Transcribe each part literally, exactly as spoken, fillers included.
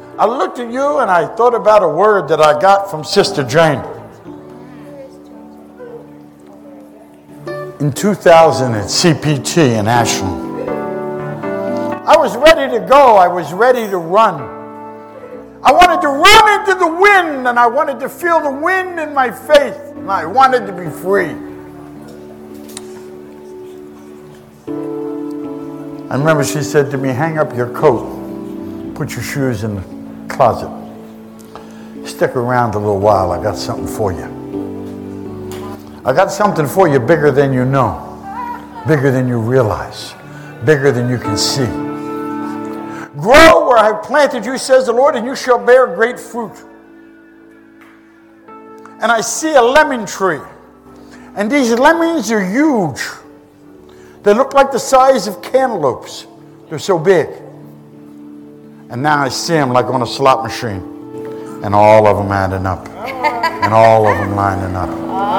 I looked at you and I thought about a word that I got from Sister Jane. In two thousand at C P T in Ashland. I was ready to go. I was ready to run. I wanted to run into the wind, and I wanted to feel the wind in my face, and I wanted to be free. I remember she said to me, hang up your coat, put your shoes in the closet. Stick around a little while, I got something for you. I got something for you bigger than you know, bigger than you realize, bigger than you can see. Grow where I have planted you, says the Lord, and you shall bear great fruit. And I see a lemon tree. And these lemons are huge. They look like the size of cantaloupes. They're so big. And now I see them like on a slot machine. And all of them adding up. And all of them lining up.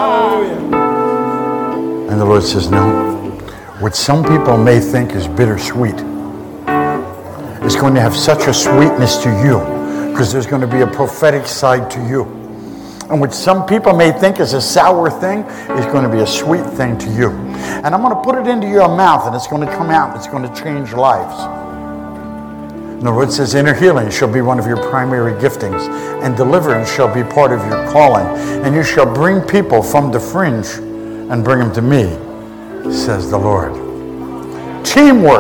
And the Lord says, no. What some people may think is bittersweet is going to have such a sweetness to you, because there's going to be a prophetic side to you. And what some people may think is a sour thing is going to be a sweet thing to you. And I'm going to put it into your mouth, and it's going to come out, and it's going to change lives. And the Lord says, inner healing shall be one of your primary giftings, and deliverance shall be part of your calling. And you shall bring people from the fringe and bring them to me, says the Lord. Teamwork